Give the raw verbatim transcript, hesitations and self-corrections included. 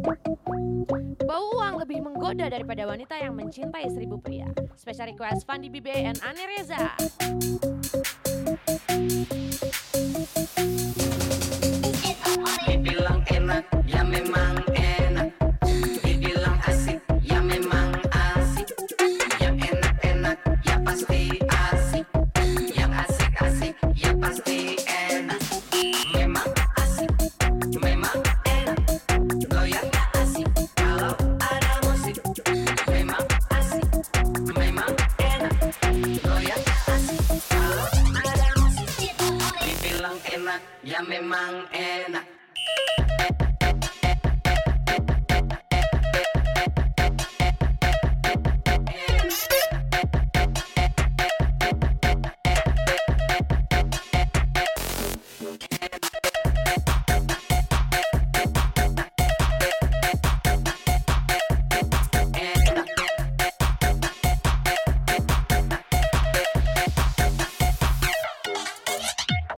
Bau uang lebih menggoda daripada wanita yang mencintai seribu pria. Special request Fandi Bibe and Ane Reza. Dibilang enak, ya memang enak. Dibilang asik, ya memang asik. Yang enak-enak, ya pasti asik. Yang asik-asik, ya pasti enak. Memang asik, memang enak. Goyang gak asik, kalau ada musik. Memang asik, memang enak. Goyang gak asik, kalau ada musik. Dibilang enak, ya memang enak.